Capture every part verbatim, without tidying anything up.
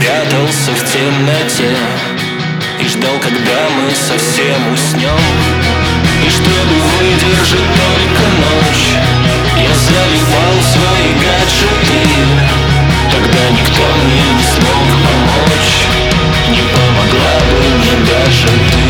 прятался в темноте и ждал, когда мы совсем уснем. И чтобы выдержать только ночь, я заливал свои гаджеты. Тогда никто мне не смог помочь, не помогла бы мне даже ты.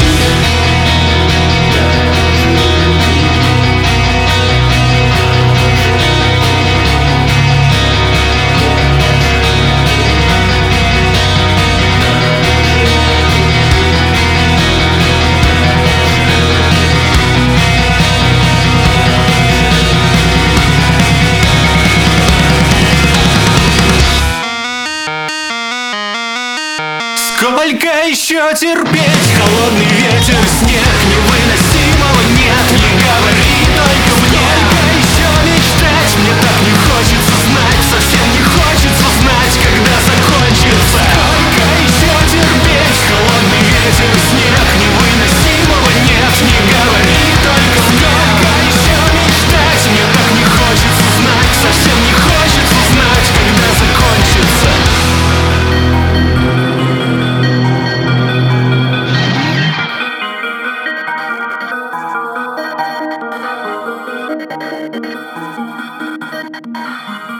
Сколько еще терпеть? Холодный ветер, снег, невыносимого нет. Не говори только мне. Сколько еще мечтать? Мне так не хочется знать, совсем не хочется знать, когда закончится. Сколько еще терпеть? Холодный ветер, снег, невыносимого нет. Не говори только мне. Сколько еще мечтать? Мне так не хочется знать, совсем не хочется знать, когда закончится. Thank you.